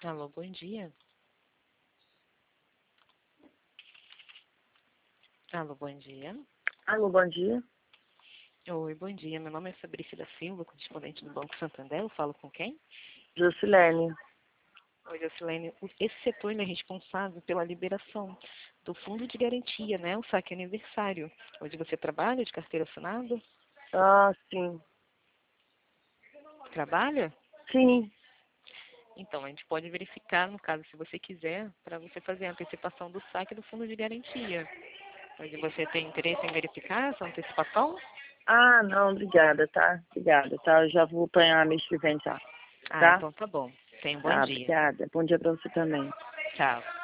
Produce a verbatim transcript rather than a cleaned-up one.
Alô, bom dia. Alô, bom dia. Alô, bom dia. Oi, bom dia. Meu nome é Fabrícia da Silva, correspondente do Banco Santander. Eu falo com quem? Jusilene. Oi, Jocilene. Esse setor ele é responsável pela liberação do fundo de garantia, né? O saque aniversário. Onde você trabalha de carteira assinada? Ah, sim. Trabalha? Sim. Então, a gente pode verificar, no caso, se você quiser, para você fazer a antecipação do saque do fundo de garantia. Onde você tem interesse em verificar essa antecipação? Ah, não, obrigada, tá? Obrigada, tá? Eu já vou apanhar mês que vem já, Ah, tá? então tá bom. Tenha um bom Tá, dia. obrigada. Bom dia pra você também. Tchau.